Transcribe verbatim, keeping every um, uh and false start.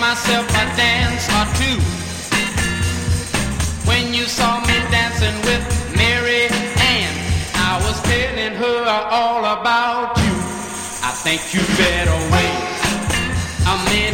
myself a dance or two. When you saw me dancing with Mary Ann, I was telling her all about you. I think you better wait a minute.